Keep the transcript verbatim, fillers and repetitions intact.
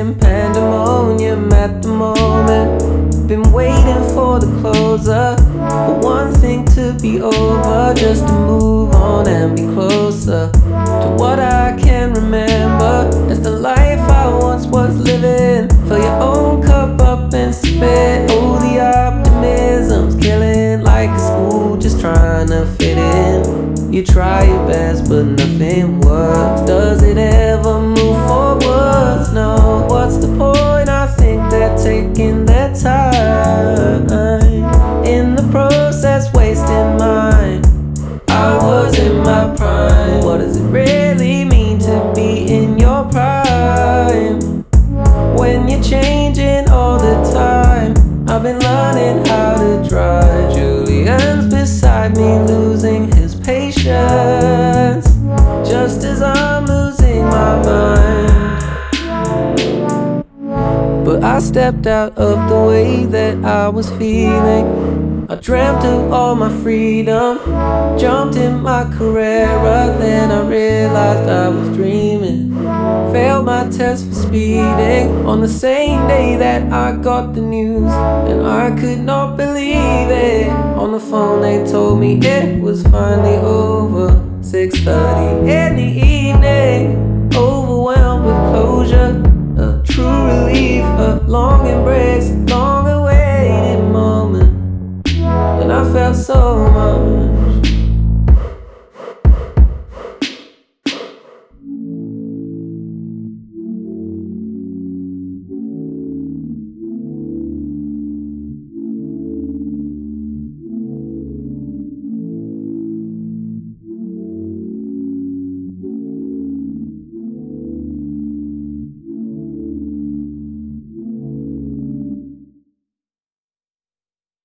in pandemonium at the moment. Been waiting for the closer, for one thing to be over, just to move on and be closer to what I can remember as the life I once was living. Fill your own cup up and spit. Oh, the optimism's killing, like a school just trying to fit in. You try your best but nothing works. Does it ever move forwards? No. What's the point? I think they're taking their time, in the process wasting mine. I was in my prime. What does it really mean to be in your prime when you're changing all the time? I've been learning how to drive. Julian's beside me, losing his patience, just as I'm losing my mind. But I stepped out of the way that I was feeling. I dreamt of all my freedom, jumped in my Carrera, then I realized I was dreaming. Failed my test for speeding on the same day that I got the news, and I could not believe it. On the phone they told me it was finally over. Six thirty in the evening, overwhelmed with closure. A true relief, a long embrace, long